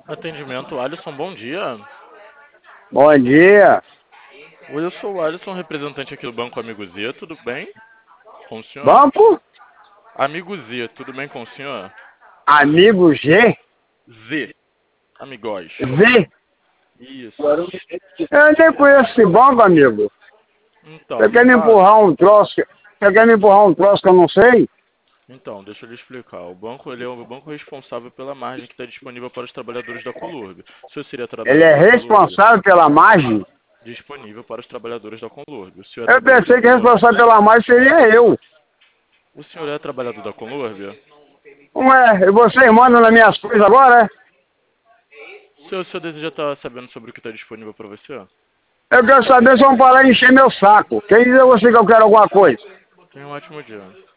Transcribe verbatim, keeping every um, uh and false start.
Atendimento, Alisson, bom dia. Bom dia. Oi, eu sou o Alisson, representante aqui do Banco Amigo Z, tudo bem com o senhor? Banco Amigo Z, tudo bem com o senhor? Amigo G? Z, amigós. Z? Isso. Eu nem conheço esse banco, amigo. Então, Você no quer me caso... empurrar um troço? que- Você quer me empurrar um troço que eu não sei? Então, deixa eu lhe explicar. O banco, ele é o banco responsável pela margem que está disponível para os trabalhadores da Colurb. O senhor seria Ele é trabalhador da Colurb? responsável pela margem? Disponível para os trabalhadores da Colurb. O senhor é Eu trabalhador da pensei que Colurb? responsável pela margem seria eu. O senhor é trabalhador da Colurb? Ué, e vocês mandam nas minhas coisas agora, é? O senhor, o senhor deseja estar sabendo sobre o que está disponível para você? Eu quero saber se vão parar de encher meu saco. Quem diz a você que eu quero alguma coisa? Tenha um ótimo dia.